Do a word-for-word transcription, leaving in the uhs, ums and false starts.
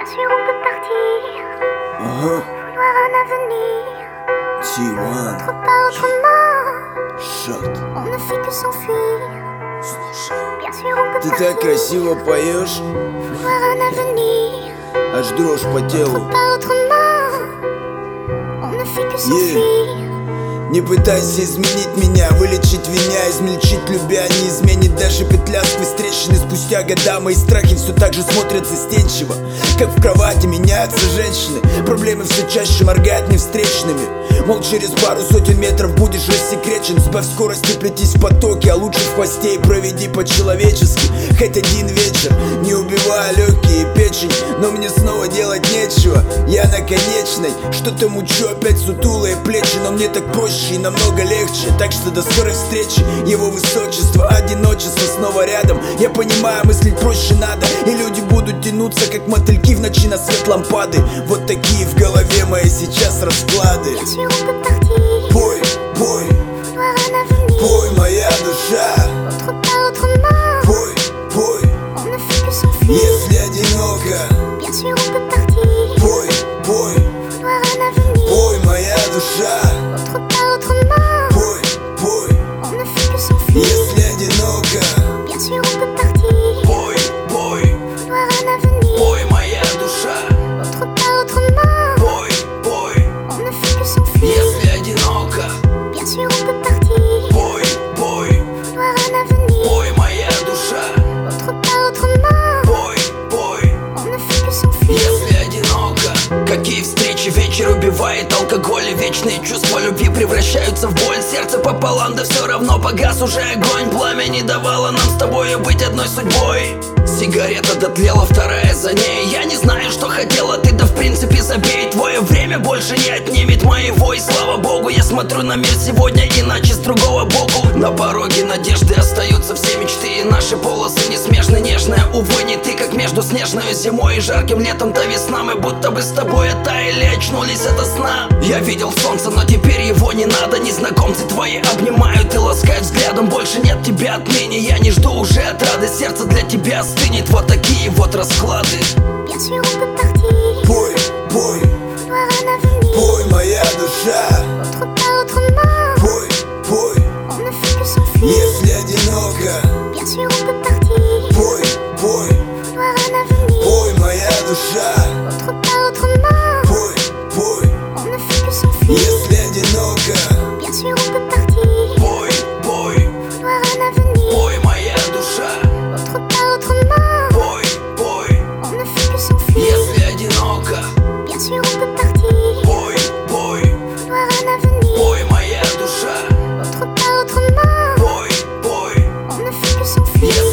Bien sûr on peut partir, Uh-huh. vouloir un avenir, T один. autre pas autrement, Shot. on ne fait que s'enfuir. Bien sûr on peut Ты partir, так красиво поешь, vouloir un avenir, аж дрожь по autre телу. pas autrement, on ne fait que s'enfuir. Не пытайся изменить меня, вылечить меня, измельчить любя не изменит даже петля сквозь трещины. Спустя года мои страхи все так же смотрят застенчиво, как в кровати меняются женщины. Проблемы все чаще моргают мне встречными. Мол, через пару сотен метров будешь рассекречен. Сбавь скорость и плетись в потоке, а лучше в хвосте и проведи по-человечески. Хоть один вечер, не убивая легкие и печень, но мне снова делать нечего, я на конечной. Что-то мучу, опять сутулые плечи, но мне так проще и намного легче. Так что до скорой встречи, его высочество. Одиночество снова рядом, я понимаю, мыслить проще надо, и люди будут тянуться, как мотыльки в ночи на свет лампады. Вот такие в голове мои сейчас расклады. Bien sûr on peut partir, Пой, пой, vouloir un avenir, пой, моя душа. autre pas autrement, Пой, пой, on ne fait que s'enfuir. если одиноко. Bien sûr on peut partir, Пой, пой, vouloir un avenir, пой, моя душа. autre pas autrement, Пой, пой, on ne fait que s'enfuir. если одиноко. Bien sûr on peut partir, Пой, пой, vouloir un avenir, пой, моя душа. autre pas autrement, Пой, пой, on ne fait que s'enfuir. если одиноко. Bien sûr on peut partir, Пой, пой, vouloir un avenir, пой, моя душа. autre pas autrement, Пой, пой, on ne fait que s'enfuir. если одиноко. Какие встречи вечер убивает алкоголь, и вечные чувства любви превращаются в боль. Сердце пополам, да все равно погас уже огонь. Пламя не давало нам с тобою быть одной судьбой. Сигарета дотлела, вторая за ней. Я не знаю, что хотела ты, да в принципе забей. Твое время больше не отнимет моего, и слава богу, я смотрю на мир сегодня иначе, с другого боку. На пороге надежды остаются все мечты, и наши полосы несмешно нежные. Увы, не ты, как между снежной зимой и жарким летом, та весна. Мы будто бы с тобой оттаяли, очнулись ото сна. Я видел солнце, но теперь его не надо. Незнакомцы твои обнимают и ласкают взглядом. Больше нет тебя отныне, я не жду уже отрады. Сердце для тебя стынет, вот такие вот расклады. Bien sûr on peut partir, Пой, пой, vouloir un avenir, пой, моя душа. autre pas autrement, Пой, пой, on ne fait que s'enfuir. если одиноко. Bien sûr on peut partir, Пой, пой, vouloir un avenir, пой, моя душа. autre pas autrement, Пой, пой, on ne fait que s'enfuir. если одиноко. Bien sûr on peut partir, Пой, пой, vouloir un avenir, пой, моя душа. autre pas autrement, Пой, пой, on ne fait que s'enfuir. если одиноко. Bien sûr on peut partir, Пой, пой, vouloir un avenir, пой, моя душа. autre pas autrement, Пой, пой, on ne fait que s'enfuir. если